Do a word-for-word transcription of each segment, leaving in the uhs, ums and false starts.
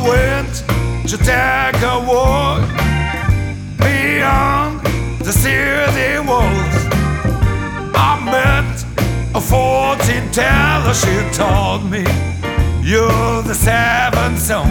went to take a walk beyond the city walls. I met a fortune teller, she told me, you're the seventh son.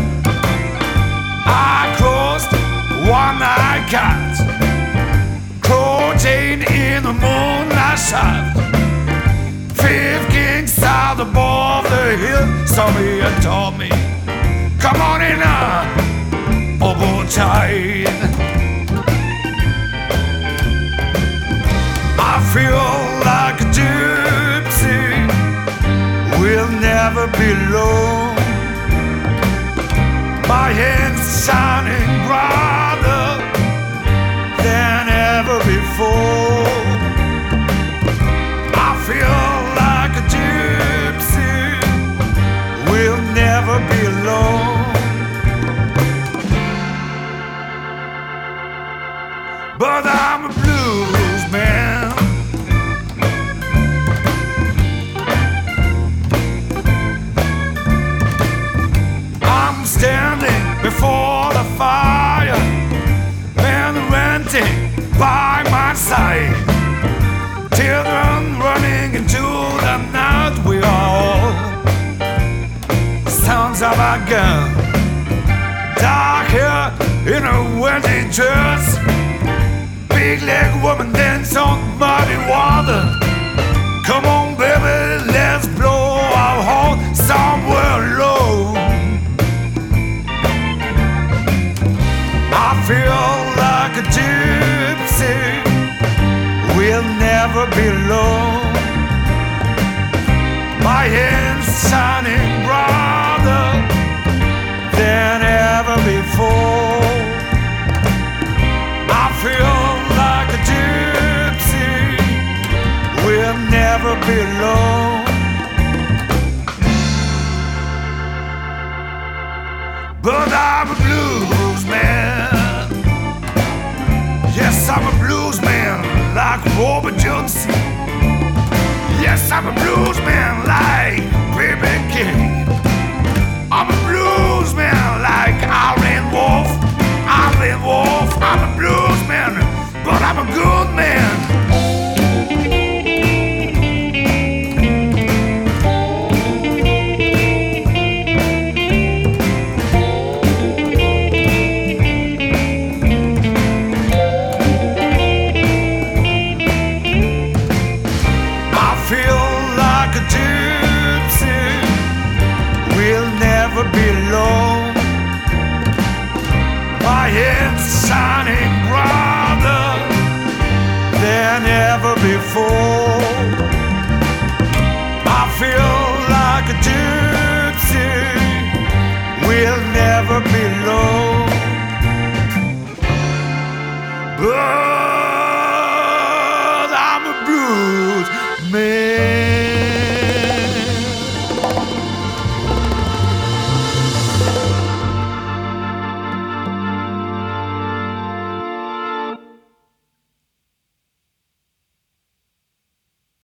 I crossed one-eyed cat, crouching in the moonlight shaft. Fifth king sat above the hill, saw me and told me, come on in now, oh boy child. I feel like a gypsy, will never be alone. My hands shining brighter than ever before. I feel like a gypsy, will never be alone. But I'm a blues man. I'm standing before the fire and renting by my side. Children running into the night. We are all sounds of a gun. Dark hair in a wedding dress. Big leg woman dance on muddy water. Come on baby, let's blow our horn somewhere low. I feel like a gypsy, will never be alone. My hands shining brighter than ever before. I feel like a gypsy, will never be alone. But I'm a blues man. Yes, I'm a blues man like Robert Johnson. Yes, I'm a blues man like B B King. I'm a blues man like Howlin' Wolf. Howlin' Wolf. I'm a blues man, but I'm a good man. I feel like a dude.